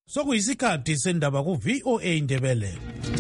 Sokuyisikhathi sendaba ku VOA Indebele.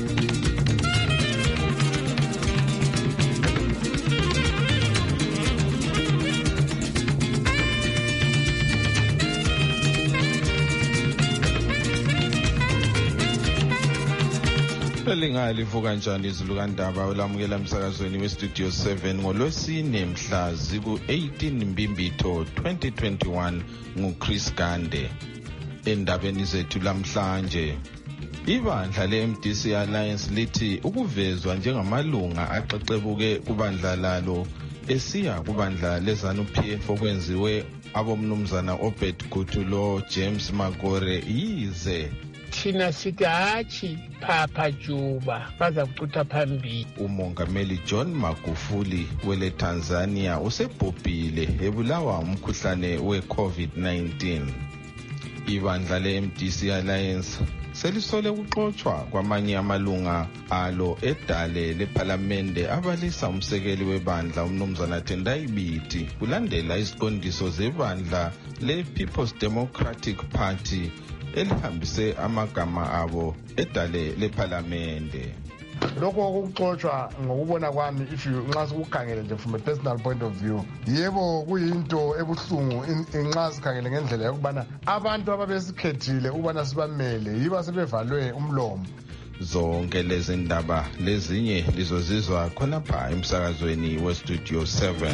Livuka njani izulu kandaba olamukela emsakazweni westudio 7 ngolwesine mhla ziku-18 Mbimbitho 2021 nguChris Gande. Endabeni zethu lamhlanje, ibandla le-MDC Alliance lithi ukuvezwa njengamalunga axexebuke kubandla lalo esiya kubandla leZANU-PF okwenziwe abomnumzana Obed Gutu lo James Magore yize thina sithi hatshi phapha juba baza kucutha phambili. Umongameli John Magufuli wele Tanzania usebhubhile ebulawa umkhuhlane we-COVID-19. Ibandla le-MDC Alliance selisole ukuxoxwa kwamanye amalunga alo edale lephalamende abalisa umsekeli webandla umnumzana Tendai Biti kulandela iziqondiso zebandla le-People's Democratic Party elihambise amagama abo edale lephalamende. Lokho ukuxoxwa ngokubona kwami nxa sikukhangele nje from a personal point of view, yebo kuyinto ebuhlungu nxa sikhangele ngendlela yokubana abantu ababesikhethile ukubana sibamele yiba sebevalwe umlomo. Zonke lezi ndaba lezinye lizozizwa khonapha emsakazweni westudio 7.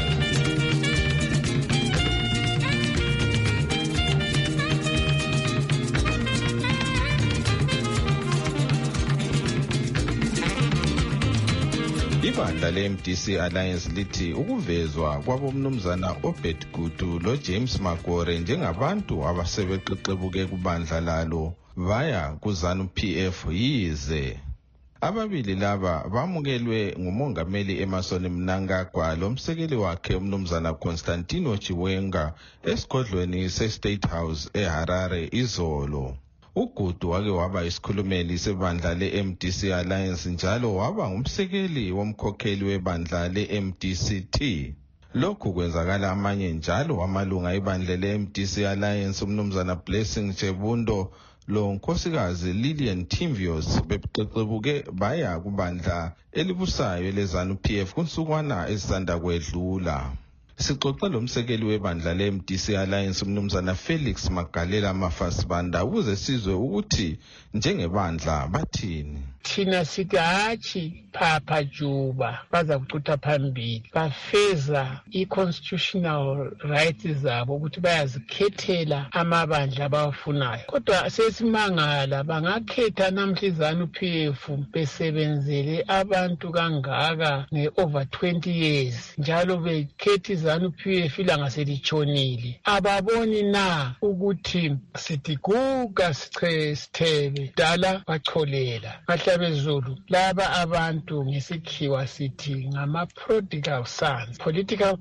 Ibandla le-MDC Alliance lithi ukuvezwa kwabomnumzana Obed Gutu lo James Magore njengabantu abasebeqeqebuke kubandla lalo vaya kuZANU-PF yize ababili laba bamukelwe ngumongameli Emmerson Mnangagwa lomsekeli wakhe umnumzana Constantino Chiwenga esigodlweni se-State House eHarare izolo. uGutu wake waba isikhulumeli sebandla le-MDC Alliance njalo waba ngumsekeli womkhokheli webandla le-MDCT. Lokhu kwenzakala amanye njalo amalunga ebandla le-MDC Alliance umnumzana Blessing Chebundo lo nkosikazi Lillian Timvios beqeqebuke baya kubandla elibusayo leZANU-PF kunsukwana ezisanda kwedlula. Sixoxe lomsekeli webandla le-MDC Alliance umnumzana Felix Magalela Mafasibanda ukuze sizwe ukuthi njengebandla bathini. Thina sithi hatshi phapha juba baza kucutha phambili, bafeza i-constitutional rights zabo ukuthi bayazikhethela amabandla abawafunayo. Kodwa sesimangala bangakhetha namhla iZANU-PF besebenzele abantu kangaka nge-over 20 years njalo bekhetha iZANU-PF ilanga selitshonile. Ababoni na ukuthi sithi guga sithebe dala bacholela. Bezulu laba abantu ngesikhiwa sithi ngama-prodigal sons, political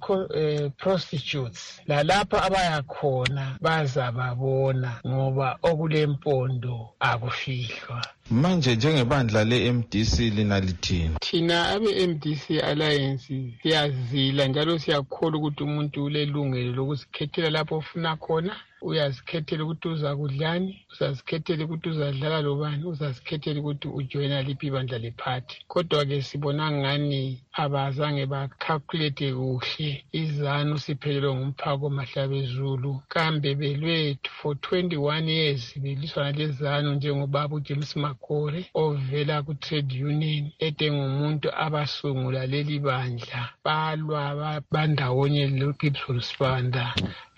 prostitutes. Lalapha abayakhona baza babona ngoba okulempondo akufihlwa. Manje njengebandla le-MDC lina lithini? Thina abe-MDC Alliance siyazila njalo siyakholwa ukuthi umuntu ulelungelo lokuzikhethela lapho ofuna khona. Uyazikhethela ukuthi uzakudlani, uzazikhethela ukuthi uzadlala lobani, uzazikhethela ukuthi ujoyina liphi ibandla lephathi. Kodwa-ke sibona ngani abazange bacalculate kuhle. iZANU siphelelwe ngumphako mahlabezulu kambe belwethu for 21 years beliswa naleZANU njengobaba uJames Magore ovela ku-trade union ngumuntu abasungula leli bandla balwa bandawonye lo-Gibson Sibanda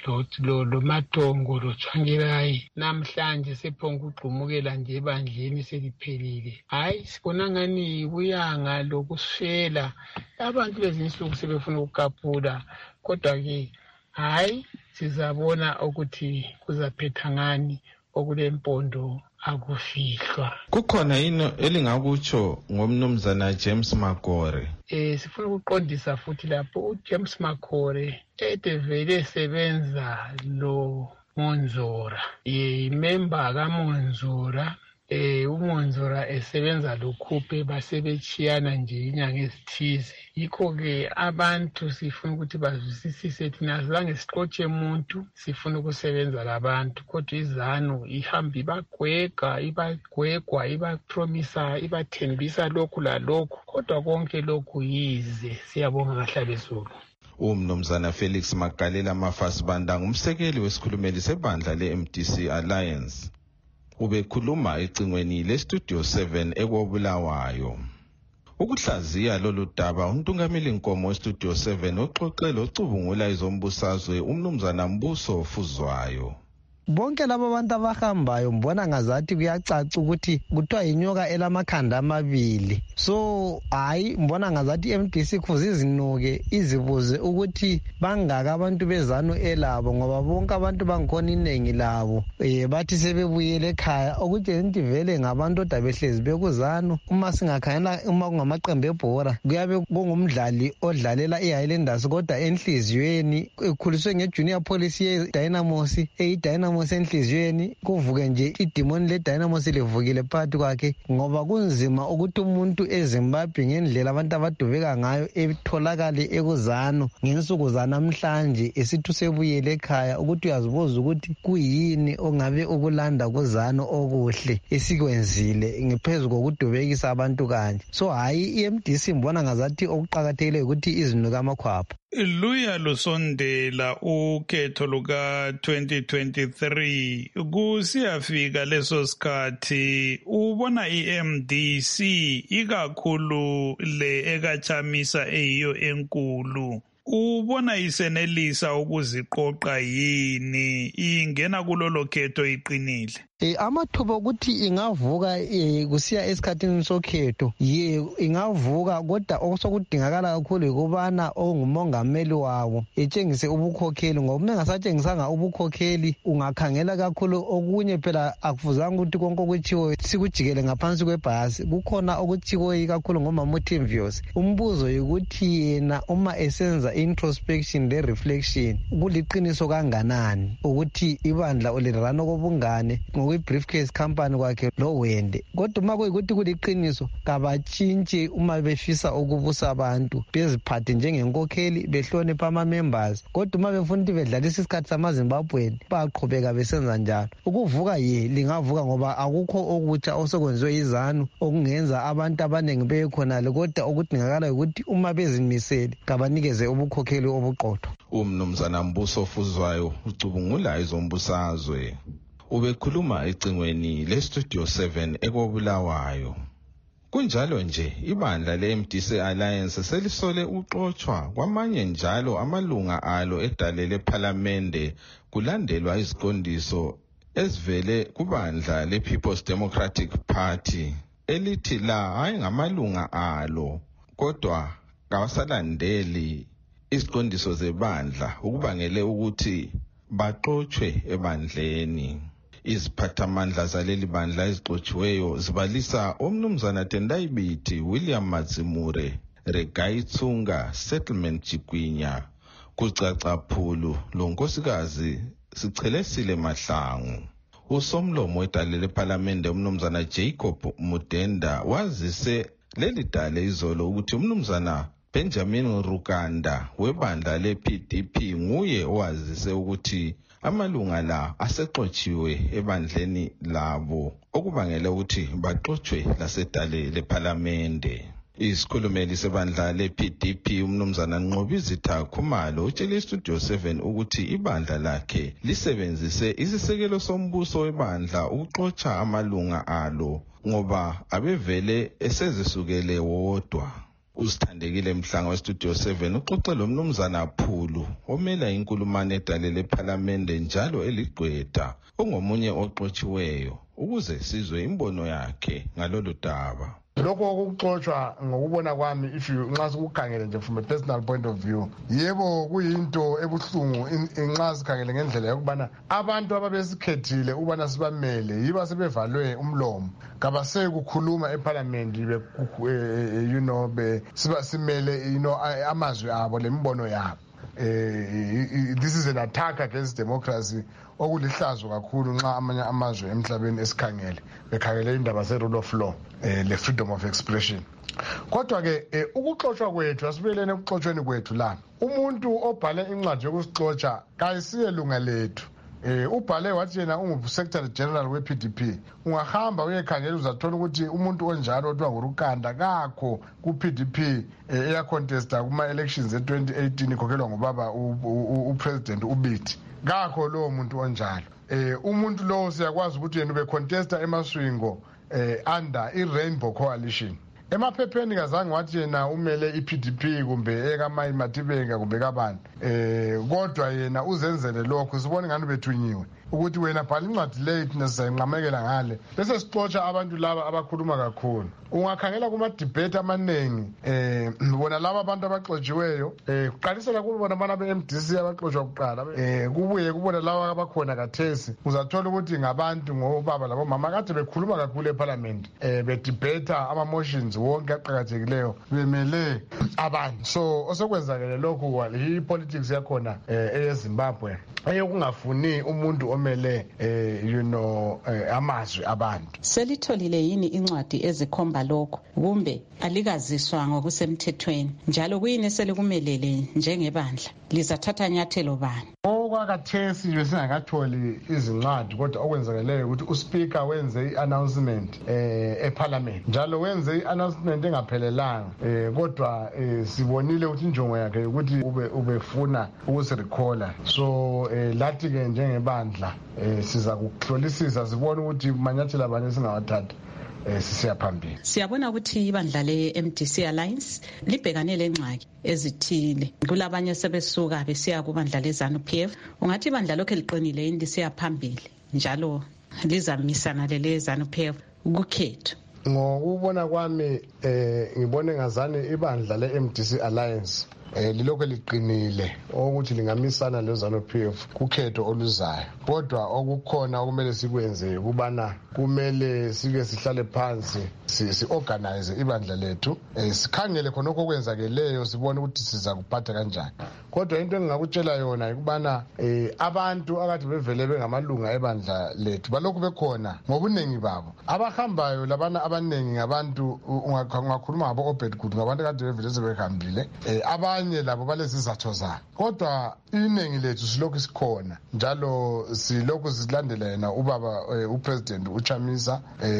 lo Matongo lo Changirayi. Namhlanje sephonga ugqumukela nje ebandleni seliphelile. Hayi sibona ngani kuyanga lokuswela abantu lezinsuku sebefuna ukukapula. Kodwa-ke hayi sizabona ukuthi kuzaphetha ngani okulempondo akufihlwa. Kukhona yini elingakutsho ngomnumzana James Magore? Sifuna ukuqondisa futhi lapho uJames Magore vele sebenza lo Monzora. Member kaMonzora uMonzora esebenza lokhuphe basebechiyana nje inyanga ezithize. Yikho-ke abantu sifuna ukuthi bazwisisise thina azange sixotshe umuntu, sifuna ukusebenza labantu. Kodwa iZANU ihamba ibagwegwa, ibapromisa, ibathembisa lokhu lalokhu. Kodwa konke lokhu yize. Siyabonga kaHlabezulu. Umnumzana Felix Magalela Mafasibanda ngumsekeli wesikhulumeli sebandla le-MDC Alliance. Ubekhuluma ecingweni le-Studio 7 eKobulawayo. Ukuhlaziya lolu daba uNtungameli Nkomo we-Studio 7 uxoxe locubungula izombusazwe umnumzana Mbuso Fuzwayo. Bonke laba bantu abahambayo mbona ngazathi kuyacaca ukuthi kuthiwa inyoka elamakhanda amabili. So hayi mbona ngazathi MDC kufuze izinuke izibuze ukuthi bangaka abantu beZANU elabo, ngoba bonke abantu bangikhona inengi labo bathi sebebuyele ekhaya, okutshela ukuthi vele ngabantu oda behlezi bekuZANU. Uma singakhangela uma kungamaqembu ebhora kuyabe kungumdlali odlalela iHighlanders, kodwa enhliziyweni ekhuliswe ngeJunior Police yeDynamos Dynamos enhliziyweni kuvuke nje idemoni leDynamos livukile phakathi kwakhe, ngoba kunzima ukuthi umuntu eZimbabwe ngendlela abantu abadubeka ngayo etholakale ekuZANU ngensuku zanamhlanje esithi sebuyele ekhaya, ukuthi uyazibuza ukuthi kuyini ongabe ukulanda kuZANU okuhle esikwenzile ngephezu kokudubekisa abantu kanje. So hayi iMDC mbona ngazathi okuqakathekile ukuthi izinuka amakhwapha. Luya lusondela ukhetho luka 2023 kusiyafika leso sikhathi, ubona iMDC ikakhulu le ekachamisa eyiyo enkulu, ubona isenelisa ukuziqoqa yini ingena kulolo khetho iqinile? Amathuba ukuthi ingavuka kusiya esikhathini sokhetho ingavuka, kodwa okusokudingakala kakhulu ukubana ongumongameli wabo etshengise ubukhokheli, ngoba uma engasatshengisanga ubukhokheli ungakhangela kakhulu okunye phela akufuzanga ukuthi konke okuthiwo sikujikele ngaphansi kwebhasi. Kukhona okuthiwo kakhulu ngoMamutimvios. Umbuzo ukuthi yena uma esenza introspection le reflection kuliqiniso kanganani ukuthi ibandla ulirana kobungane kwi-briefcase company kwakhe lo Wende. Kodwa uma kuyikuthi kuliqiniso kabatshintshe uma befisa ukubusa abantu, beziphathe njengenkokheli, behlonipha ama-members. Kodwa uma befuna ukuthi bedlalisa isikhathi samaZimbabweni baqhubeka besenza njalo. Ukuvuka lingavuka ngoba akukho okutsha osekwenziwe yiZANU okungenza abantu abaningi bekhonale, kodwa okudingakala ukuthi uma bezimisele kabanikeze ubukhokheli obuqotho. Umnumzana Mbuso Fuzwayo ucubungula izombusazwe. Ubekhuluma ecingweni le-Studio 7 eKobulawayo. Kunjalo nje ibandla le-MDC Alliance selisole uxotshwa kwamanye njalo amalunga alo edale lePhalamende kulandelwa iziqondiso ezivele kubandla le-People's Democratic Party elithi la ayengamalunga alo, kodwa kawasalandeli iziqondiso zebandla ukubangele ukuthi baxotshwe ebandleni. Iziphathamandla zaleli bandla ezixotshiweyo zibalisa omnumzana Tendayibiti William Mazimure, Regai Tsunga, Settlement Jigwinya, Kucaca Phulu, lonkosikazi Sichelesile Mahlangu. Usomlomo wedale lePhalamende umnumzana Jacob Mudenda wazise leli dale izolo ukuthi umnumzana Benjamin Rukanda webandla le-PDP nguye owazise ukuthi amalunga la asexotshiwe ebandleni labo, okubangela ukuthi baxotshwe lasedale lePhalamende. Isikhulumeli sebandla le-PDP umnumzana Nqobizitha Khumalo utshele iStudio 7 ukuthi ibandla lakhe lisebenzise isisekelo sombuso webandla ukuxotsha amalunga alo ngoba abevele esezisukele wodwa. Usithandekile Mhlanga weStudio 7 uxoxe lo mnumzana Phulu omela inkulumane edale lePhalamende njalo eligqwetha ongomunye oxotshiweyo ukuze sizwe imbono yakhe ngalolu daba. Lokho okuxoxwa ngokubona kwami nxa sikukhangele nje from a personal point of view, yebo kuyinto ebuhlungu nxa sikhangele ngendlela yokubana abantu ababesikhethile ukubana sibamele yiba sebevalwe umlomo, kabasekukhuluma eParliament simele amazwi abo lembono yabo. this is an attack against democracy okulihlazo kakhulu nxa amanye amazwe emhlabeni esikhangele bekhangele indaba ze-rule of law le-freedom of expression. Kodwa-ke ukuxotshwa kwethu asibeleni ekuxotshweni kwethu la umuntu obhale incwadi yokusixotsha kayisiyelunga lethu. Ubhale wathi yena ungu-secretary general we-PDP. Ungahamba uyekhangela uzathola ukuthi umuntu onjalo othiwa nguRukanda kakho ku-PDP eyacontesta kuma-elections e-2018 ikhokhelwa ngubaba upresident uBithi. Kakho lowo muntu onjalo. Umuntu lowo siyakwazi ukuthi yena ubecontesta emaswingo under i-Rainbow Coalition. Emaphepheni kazange wathi yena umele i-PDP kumbe ekaMai Matibenga kumbe kabani. Kodwa yena uzenzele lokho sibone ngani bethunyiwe ukuthi wena bhala incwadi le thina sizayiqhamekela ngale bese sixotsha abantu laba abakhuluma kakhulu. Ungakhangela kuma-debate amaningi bona laba abantu abaxotshiweyo kuqalisela kubona abana be-MDC abaxotshwa kuqala kubuye kubona laba abakhona kathesi uzathola ukuthi ngabantu ngobaba labomama kade bekhuluma kakhulu eParliament bedebata ama-motions wonke aqakathekileyo bemele abantu. So osekwenzakele lokhu i-politics yakhona eyeZimbabwe eyokungafuni umuntu omele amazwi abantu. Selitholile yini incwadi ezikhomba lokho kumbe alikaziswa ngokusemthethweni njalo kuyini selikumelele njengebandla lizathatha nyathelo bani? Okwakathesi besingakatholi izincwadi kodwa okwenzakeleyo ukuthi uSpeaker wenze i-announcement eParliament njalo wenze i-announcement engaphelelanga kodwa sibonile ukuthi injongo yakhe ukuthi ubefuna ukusirecalla. So lathi-ke njengebandla siza kuhlolisisa sibone ukuthi manyathelo abanye singawathatha sisiya phambili. Siyabona ukuthi ibandla le-MDC Alliance libhekane lengxaki ezithile. Kulabanye sebesuka besiya kubandla le-ZANU-PF. Ungathi ibandla lokho liqinile yini lisiya phambili njalo lizamisana lele-ZANU-PF kukhetho? Ngokubona kwami ngibone ngazani ibandla le-MDC Alliance lilokho liqinile ukuthi lingamisana le-ZANU-PF kukhetho oluzayo. Kodwa okukhona okumele sikwenze kubana kumele sike sihlale phansi si-organize ibandla lethu sikhangele khonokho okwenzakeleyo sibone ukuthi siza kuphatha kanjani. Kodwa into engingakutshela yona ukubana abantu akade bevele bengamalunga ebandla lethu balokhu bekhona ngobuningi babo. Abahambayo labana abaningi ngabantu ungakhuluma ngabo Obed Good ngabantu akade bevele sebehambile abanye labo balezizatho zabo. Kodwa iningi lethu silokhu sikhona njalo silokhu silandela yena ubaba upresident uChamisa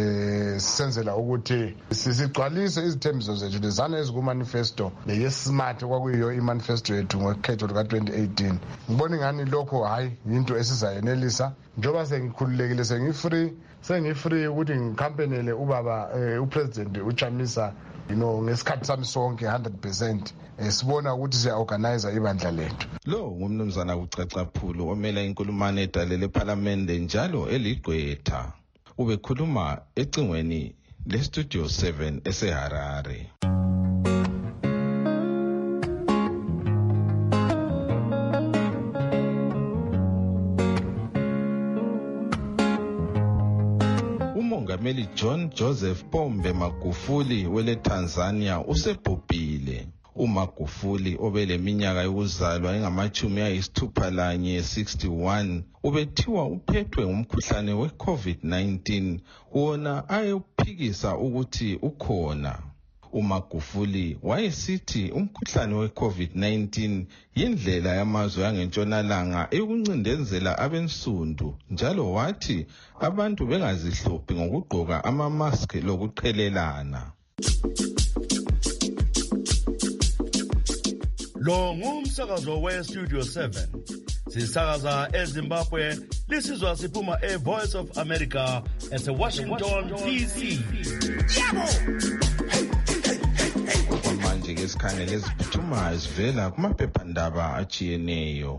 sisenzela ukuthi sigcwalise izithembiso zethu lezana ezikumanifesto leyesmart okwakuyiyo imanifesto yethu ngokhetho luka-2018. Ngibona ingani lokho hayi into esizayenelisa njengoba sengikhululekile sengi-free ukuthi ngikhampenele ubaba upresident uChamisa ngesikhathi sami sonke 100%. Sibona ukuthi siya-organize ibandla lethu. Lo ngumnumzana uCacaphulu omela inkulumane edalele eParliamente njalo eligqwetha. Ubekhuluma ecingweni leStudio 7 eseHarare. Umongameli John Joseph Pombe Magufuli wele Tanzania usebhubhile. uMagufuli obeleminyaka yokuzalwa engama-61 61 ubethiwa uphethwe ngumkhuhlane we-COVID-19 wona ayophikisa ukuthi ukhona. uMagufuli wayesithi umkhuhlane we-COVID-19 yindlela yamazwe yangeNtshonalanga eyokuncindezela abensundu njalo wathi abantu bengazihluphi ngokugqoka ama-mask lokuqhelelana. Lo ngumsakazo we-Studio 7. Sisakaza eZimbabwe, lisizwa siphuma e-Voice of America ese-Washington, D.C. Manje ke sikhangele eziphuthumayo sivela kumaphephandaba atshiyeneyo.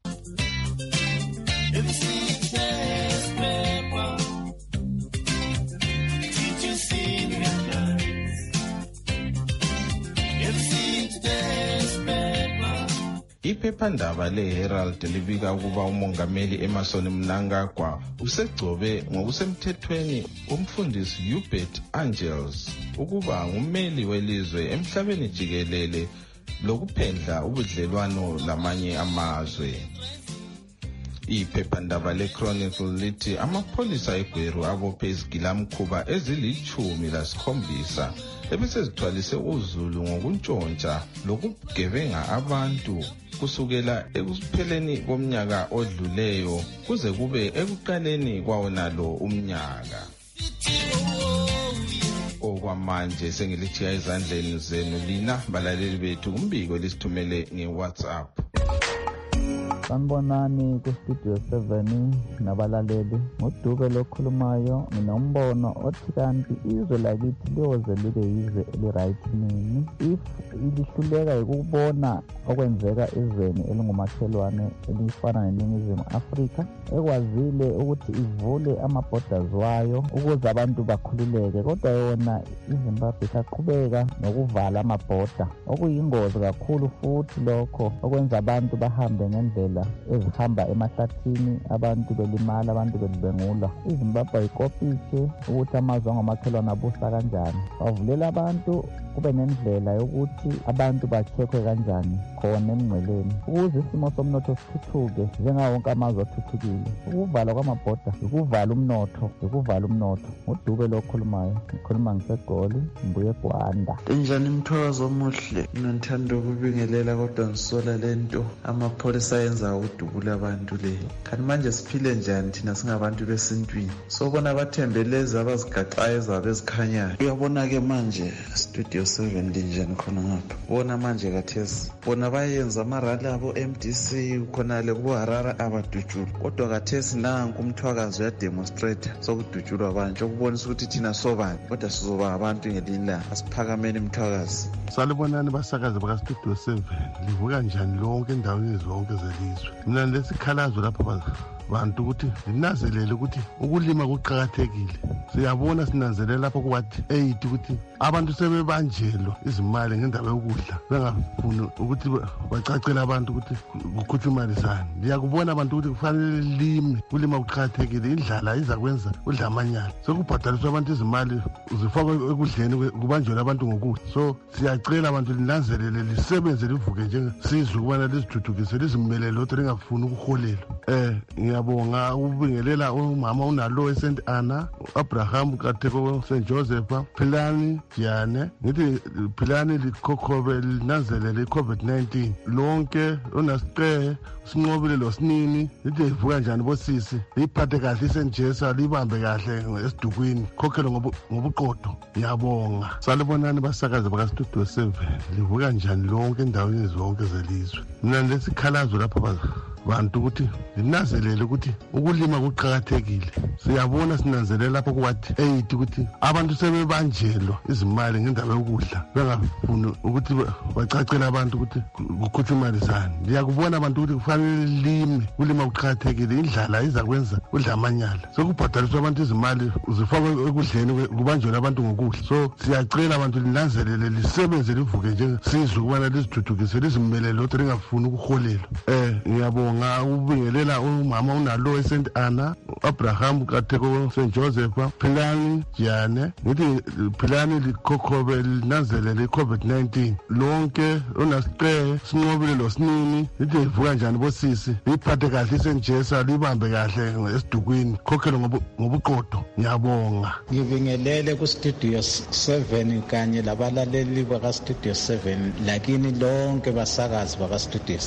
Iphephandaba le-Herald libika ukuba umongameli Emmerson Mnangagwa usegcobe ngokusemthethweni umfundisi Hubert Angels ukuba ngummeli welizwe emhlabeni jikelele lokuphendla ubudlelwano lamanye amazwe. Iphephandaba le-Chronicle lithi amapholisa eGweru abophe izigilamkhuba ezili-17 ebesezithwalise uZulu ngokuntshontsha lokugebenga abantu kusukela ekupheleni komnyaka odluleyo kuze kube ekuqaleni kwawonalo umnyaka. Okwamanje sengilithiya ezandleni zenu lina balaleli bethu kumbiko lisithumele nge-WhatsApp. Sanibonani ku-Studio 7 nabalaleli, ngoDube lokhulumayo nginombono othi kanti izwe lakithi liyoze libe yizwe eli-right nini if lihluleka ukubona okwenzeka ezweni elingumakhelwane elifana neNingizimu Afrika, ekwazile ukuthi ivule ama-borders wayo ukuze abantu bakhululeke, kodwa yona iZimbabwe isaqhubeka nokuvala ama-border, okuyingozi kakhulu futhi lokho okwenza abantu bahambe ngendlela ezihamba emahlathini, abantu belimala, abantu belibengula. iZimbabwe ayikopitshe ukuthi amazwe angomakhelwane abusa kanjani, bavulela abantu kube nendlela yokuthi abantu bacheckwe kanjani khona emngceleni ukuze isimo somnotho sithuthuke njengawo wonke amazwe athuthukile. Ukuvalwa kwamabhoda ukuvala umnotho, ngoDube lokhulumayo ngikhuluma ngiseGoli ngibuye eGwanda. Injani Mthokozo omuhle, ngithanda ukubingelela kodwa ngisola lento amapholisa yenza udubula abantu le. Kanti manje siphile njani thina singabantu besintwini? Sobona abathembeleza abazigaxayo ezabezikhanyayo. Uyabona ke manje Studio 7 linjani khona ngapha. Bona manje kathesi bona bayenza amarali abo MDC khona le kuHarare abadutshula. Kodwa kathesi nanku umthwakazi uyademonstrate sokudutshulwa abantu ukubonisa ukuthi thina sobani kodwa sizoba abantu ngelinye la. Asiphakameni umthwakazi. Salibonani basakazi baka Studio 7 livuka njani lonke endaweni zonke zelizwe. Mina lesikhalazo lapha bantu ukuthi linanzelele ukuthi ukulima kuqhakathekile. Siyabona sinanzelela lapho kwathi 8 ukuthi abantu sebebanjelwa izimali ngendaba yokudla bengafuni ukuthi bacacela abantu ukuthi kukhutshwa imali sani. Ngiyakubona abantu ukuthi kufanele lime, kulima kuqhakathekile, indlala iza kwenza udlamanyana. Sokubhadaliswa abantu izimali zifakwe ekudleni kubanjelwa abantu ngokudla. So siyacela abantu linanzelele lisebenze livuke njengesizwe ukubana lizithuthukise lizimele lodwa lingafuni ukuholelwa. Ngiyabonga ukubingelela umama unalo eSt Anna, Abraham Kateko, St Joseph, Philani Jane, ngithi Philani likhokhobe linanzelele iCovid-19 lonke onasiqe sinqobile lo sinini lithi ivuka njani bosisi liphathe kahle isenjesa libambe kahle esidukwini khokhelo ngobuqodo. Ngiyabonga. Salibonani basakazi baka Studio 7 livuka njani lonke endaweni zonke zelizwe. Mina lesikhalazo lapha bantu ukuthi linanzelele ukuthi ukulima kuqhakathekile. Siyabona sinanzelela lapho kwathi 8 ukuthi abantu sebebanjelwa izimali ngendaba yokudla bengafuni ukuthi bacacela abantu ukuthi kukhutshwa imali sani. Ngiyakubona abantu ukuthi kufanele lime, kulima kuqhakathekile, indlala iza kwenza udlamanyala. Sokubhadaliswa abantu izimali zifakwe ekudleni kubanjelwa abantu ngokudla. So siyacela abantu linanzelele lisebenze livuke njengesizwe ukubana lizithuthukise lizimele lodwa lingafuni ukuholelwa. Ngiyabonga ukubingelela umama unalo eSt Anna, Abraham Kateko, St Joseph, Philani Jane, ngithi Philani likhokhobe linanzelele iCovid-19 lonke onasiqe sinqobile lo sinini lithi ivuka njani bosisi liphathe kahle isenjesa libambe kahle esidukwini khokhelo ngobuqodo. Ngiyabonga. Ngibingelele ku Studio 7 kanye labalaleli baka Studio 7 lakini lonke basakazi baka Studio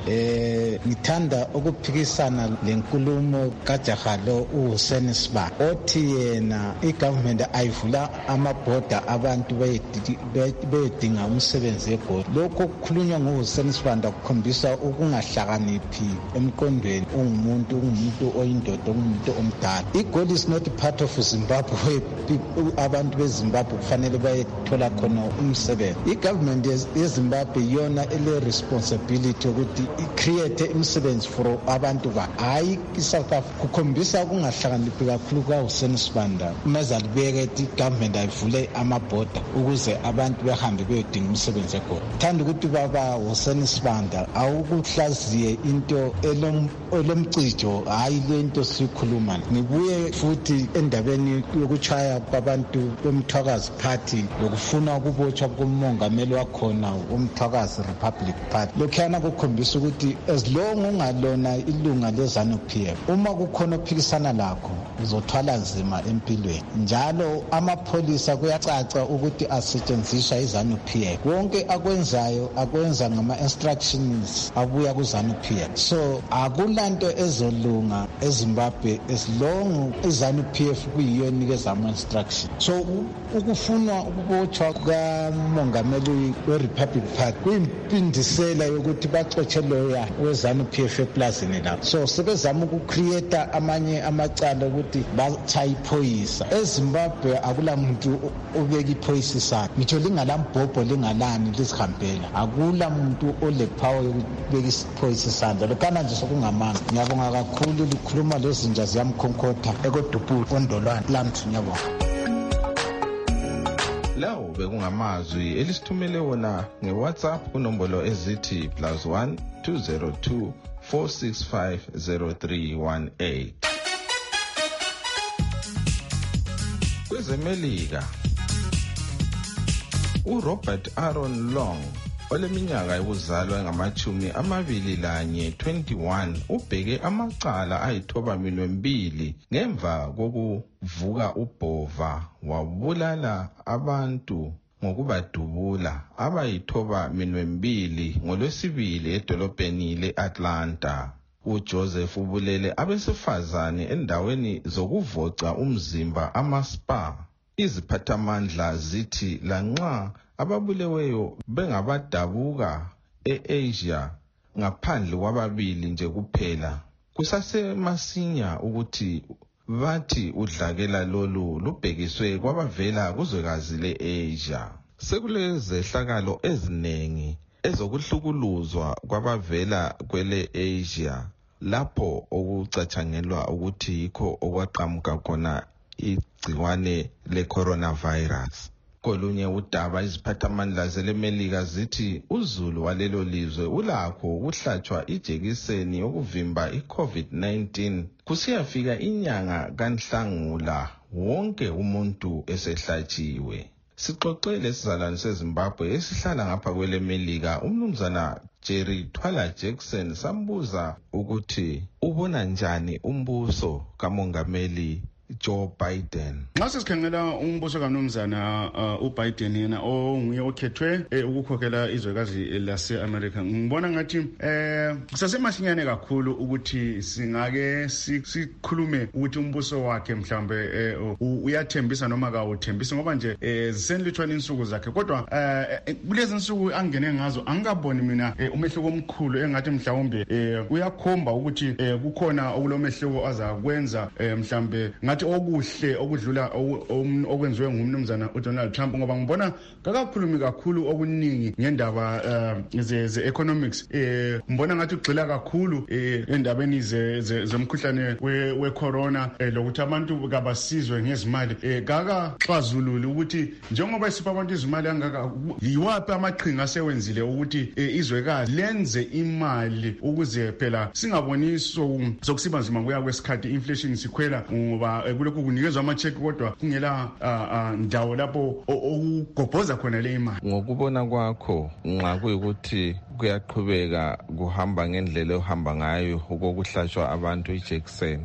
7. Ngithanda ukuphikisana lenkulumo kaJahalo uHussein Sibanda othi yena igovernment ayivula amabhoda abantu beyedinga umsebenzi eGoli. Lokho kukhulunywa nguHussein Sibanda kukhombisa ukungahlakaniphi emqondweni ungumuntu oyindoda ungumuntu omdala. iGoli is not part of Zimbabwe. Abantu beZimbabwe kufanele bayethola khona umsebenzi. Igovernment yeZimbabwe yona ele responsibility ukuthi create umsebenzi for abantu ba hayi iSouth Africa kukhombisa ngifisa ukungahlakaniphi kakhulu kaHussein Sibanda meza libeke igovernment ayivule amabhoda ukuze abantu behambe beyodinga umsebenzi ekhona. Thanda ukuthi baba Hussein Sibanda awukuhlaziye into elomcijo hayi lento sikhuluma. Ngibuye futhi endabeni yokuchaya kwabantu bomthwakazi party lokufuna ukubotshwa komongameli wakhona umthwakazi Republic Party. Lokhana kukhombisa ukuthi as long ungalona ilunga leZANU-PF uma kukhona ophikisana lakho uzothwala nzima empilweni. Njalo amapolisa kuyacaca ukuthi asetshenziswa iZANU-PF. Wonke akwenzayo akwenza ngama instructions abuya kuZANU-PF. So akulanto ezolunga eZimbabwe as long iZANU-PF kuyiyo enikeza ama instructions. So ukufuna ukubotshwa kamongameli weRepublic Party kuyimpindisela yokuthi baxotshe loya weZANU-PF eplazini lapho. So sebezama ukucreate amanye amacala ukuthi bathaya iphoyisa. EZimbabwe akula muntu obeka iphoyisa isandla. Ngitho lingalambhobho lingalani lizihambela. Akula muntu olepower yokubeka iphoyisa isandla. Lokana nje sokungamanga. Ngiyabonga kakhulu likhuluma lezinja ziyamkhonkotha ekoduphu ondolwane lamthi ngiyabonga. Lawo bekungamazwi elisithumele wona ngeWhatsApp kunombolo ezithi +1 202 465 0318. KwezeMelika, uRobert Aaron Long oleminyaka yokuzalwa engama-21 ubheke amacala ayithoba-2 ngemva kokuvuka ubhova wabulala abantu ngokubadubula abayithoba-2 ngoLwesibili edolobheni le-Atlanta. uJoseph ubulele abesifazane endaweni zokuvoca umzimba ama-spa. Iziphathamandla zithi lanxa ababuleweyo bengabadabuka eAsia ngaphandle kwababili nje kuphela, kusasemasinya ukuthi bathi udlakela lolu lubhekiswe kwabavela kuzwekazi leAsia. Sekulezehlakalo ezinengi ezokuhlukuluzwa kwabavela kwele Asia lapho okucatshangelwa ukuthi yikho okwaqhamuka khona igciwane le-coronavirus. Kolunye udaba iziphathamandla zeleMelika zithi uzulu walelo lizwe ulakho ukuhlatshwa ijekiseni yokuvimba i-COVID-19 kusiyafika inyanga kaNhlangula wonke umuntu esehlatshiwe. Sixoxele sizalwane seZimbabwe esihlala ngapha kweleMelika umnumzana Jerry Twala Jackson sambuza ukuthi ubona njani umbuso kamongameli Joe Biden. Nxa sesikhangela umbuso kaMnumzana uBiden yena onguye okhethwe ukukhokhela izwekazi lase-America, ngibona ngathi sasemasinyane kakhulu ukuthi singake sikhulume ukuthi umbuso wakhe mhlambe uyathembisa noma kawuthembisi, ngoba nje zisenilutshwana insuku zakhe. Kodwa kulezi insuku angene ngazo angikaboni mina umehluko omkhulu engathi mhlawumbe uyakhomba ukuthi kukhona okulomehluko azakwenza mhlambe ngathi okuhle okudlula okwenziwe ngumnumzana uDonald Trump, ngoba ngibona kakakhulumi kakhulu okuningi ngendaba ze-economics. Ngibona ngathi ugxila kakhulu endabeni zomkhuhlane we-corona lokuthi abantu kabasizwe ngezimali. Kakaxazululi ukuthi njengoba isipha abantu izimali angaka yiwaphi amaqhinga asewenzile ukuthi izwekazi lenze imali ukuze phela singaboni sokusiba nzima kuya kwesikhathi inflation sikhwela, ngoba kulokhu kunikezwa ama-check kodwa kungela ndawo lapho okugobhoza khona le imali. Ngokubona kwakho nxa kuyikuthi kuyaqhubeka kuhamba ngendlela ohamba ngayo okokuhlatshwa abantu ijekiseni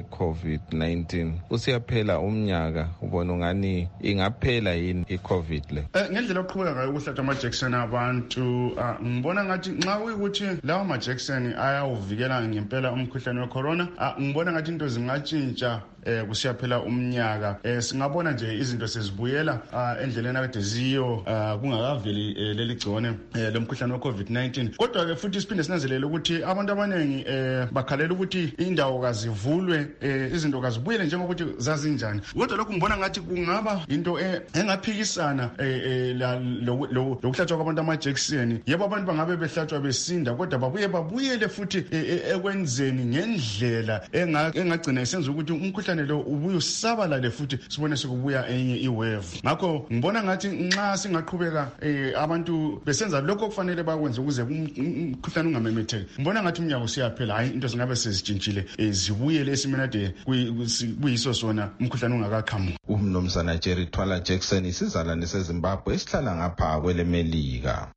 ye-COVID-19 usiyaphela umnyaka, ubona ungani ingaphela yini i-COVID le? Ngendlela oqhubeka ngayo ukuhlatshwa amajekiseni abantu ngibona ngathi nxa kuyikuthi lawo majekiseni ayawuvikela ngempela umkhuhlane we-corona, ngibona ngathi into zingatshintsha kusiyaphela umnyaka. Singabona nje izinto sezibuyela endleleni akade ziyo kungakaveli leli gcone lomkhuhlane we-COVID-19. COVID-19. Kodwa ke futhi siphinde sinanzelele ukuthi abantu abaningi bakhalela ukuthi indawo kazivulwe, izinto kazibuyele njengokuthi zazinjani. Kodwa lokhu ngibona ngathi kungaba into engaphikisana lokuhlatshwa kwabantu amajekiseni. Yebo abantu bangabe behlatshwa besinda, kodwa babuyele futhi ekwenzeni ngendlela engagcina isenza ukuthi umkhuhlane lo ubuye usabalale futhi sibone sekubuya enye iwave. Ngakho ngibona ngathi nxa singaqhubeka abantu besenza lokho kufanele bakwenze ukuze umkhuhlane ungamemetheki, ngibona ngathi umnyaka usiyaphela, hayi into zingabe sezitshintshile zibuyele esimeni ade kuyiso sona umkhuhlane ungakaqhamuki. Umnumzana Jerry Twala Jackson, isizalwane seZimbabwe esihlala ngapha kwelemelika.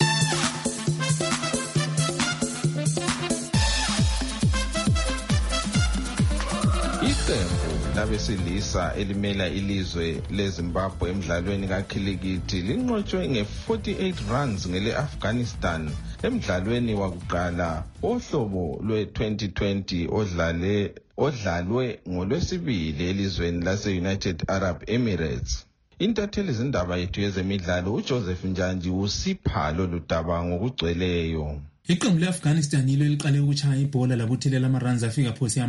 Iqembu labesilisa elimela ilizwe leZimbabwe emidlalweni kakhilikithi linqotshwe nge-48 runs ngele-Afghanistan emidlalweni wakuqala ohlobo lwe-2020 odlalwe ngolwesibili elizweni lase-United Arab Emirates. Intatheli zindaba yethu yezemidlalo uJoseph Njanji usipha lolu daba ngokugcweleyo. Iqembu le-Afghanistan yilo liqale ukutshaya ibhola labuthelela ama-runs afika phose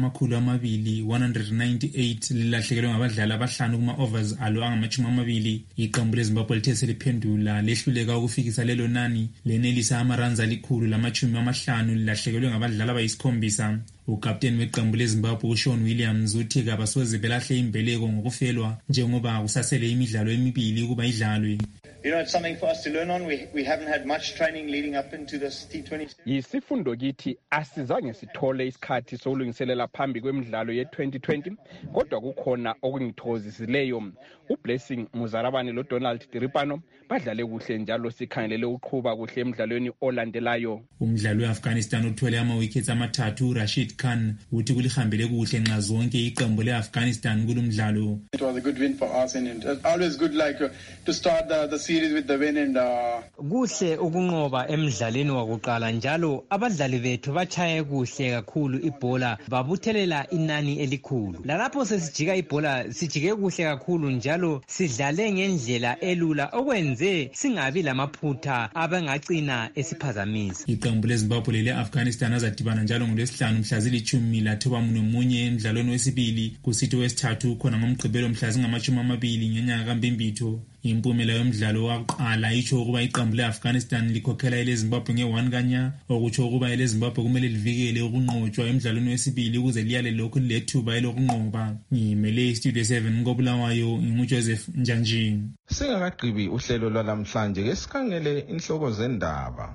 198 lilahlekelwe ngabadlali abahlanu kuma-overs alo angama-20. Iqembu leZimbabwe lithe seliphendula lehluleka ukufikisa lelo nani lenelisa ama-runs ali-150 lilahlekelwe ngabadlali abayisikhombisa. Ukapteni weqembu leZimbabwe uShaun Williams uthi kabasoze belahle imbeleko ngokufelwa njengoba kusasele imidlalo emibili ukuba idlalwe. You know, it's something for us to learn on. We haven't had much training leading up into this T20. Yisifundo kithi asizange sithole isikhathi sokulungiselela phambi kwemidlalo ye-2020, kodwa kukhona okungithokozisileyo. uBlessing Muzarabani loDonald Diripano badlale kuhle njalo sikhangelele uqhuba kuhle emidlalweni olandelayo. Umdlali weAfghanistan uthole ama-wickets amathathu. Rashid Khan uthi kulihambele kuhle nxa zonke iqembu leAfghanistan kulumdlalo. It was a good win for us and it's always good to start the series with the win and kuhle ukunqoba emidlalweni wakuqala njalo abadlali bethu bachaye kuhle kakhulu ibhola babuthelela inani elikhulu. Lalapho sesijika ibhola sijike kuhle kakhulu njalo sidlale ngendlela elula okwenze singabi lamaphutha abangagcina esiphazamisa. Iqembu leZimbabwe lele-Afghanistan azadibana njalo ngolwesihlanu mhla zili-11 emidlalweni wesibili kusithi wesithathu khona ngomgqibelo mhla zingama-20 ngenyanga kaMbimbitho. Impumela yomdlalo waqala itsho ukuba iqembu le-Afghanistan likhokhela eleZimbabwe nge-1 kanya, okutsho ukuba eleZimbabwe kumele livikele ukunqotshwa emidlalweni wesibili ukuze liyale lokhu lilethuba elokunqoba. Ngimele iStudio 7 koBulawayo nguJoseph Njanji. Singakagqibi uhlelo lwalamhlanje ke sikhangele inhloko zendaba.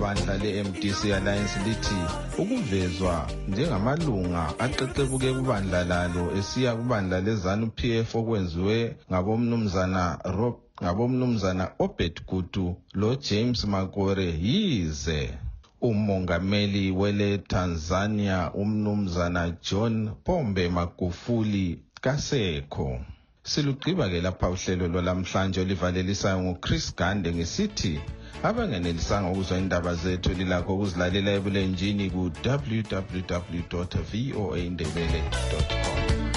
Ibandla le-MDC Alliance lithi ukuvezwa njengamalunga aqeqebuke kubandla lalo esiya kubandla leZANU-PF okwenziwe ngabomnumzana Obed Gutu lo James Makore yize umongameli wele Tanzania umnumzana John Pombe Magufuli kasekho. Silugqiba ke lapha uhlelo lwalamhlanje olivalelisayo nguChris Gande ngesithi abangenelisanga ukuzwa indaba zethu lilakho ukuzilalela ebulenjini ku www.voaindebele.com.